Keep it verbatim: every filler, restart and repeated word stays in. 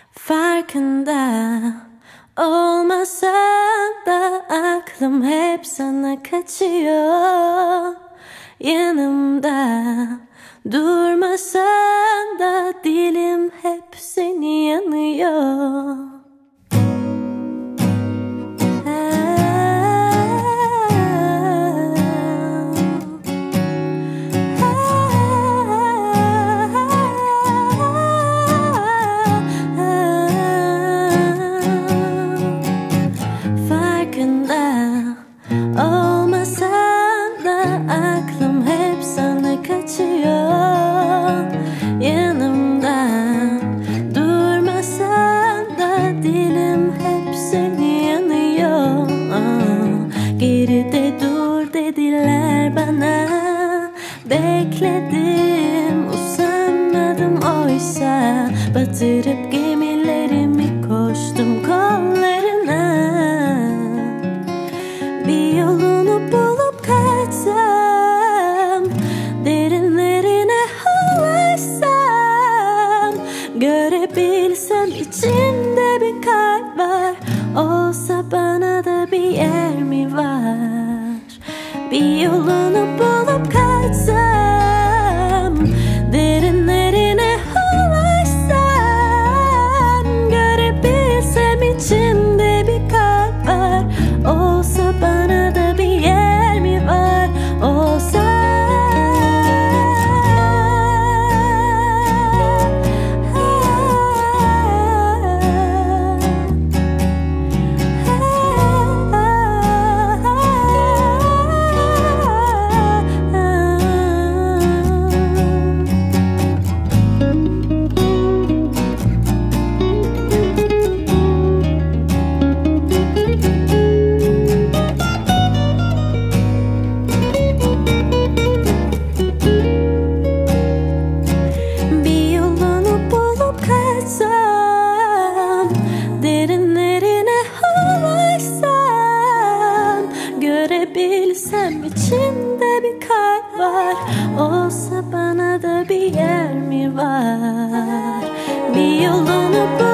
Farkında olmasan da aklım hep sana kaçıyor. Yanımda durmasan da dilim hep seni yanıyor. Olmasan da aklım hep sana kaçıyor. Yanımda durmasan da dilim hep seni yanıyor. Geride dur dediler bana, bekledim usanmadım oysa. Batırıp gemilerimi koştum kollarına. Bir yolunu bulup kaçsam, derinlerine ulaşsam, görebilsem içimde bir kalp var. Olsa bana da bir yer mi var? Bir yolunu bulup kaçsam, derinlerine ulaşsam, görebilsem içimde bir kalp var. Olsa bana da bir yer mi var? Olsa görebilsem içinde bir kalp var. Olsa bana da bir yer mi var? Bir yolunu bul.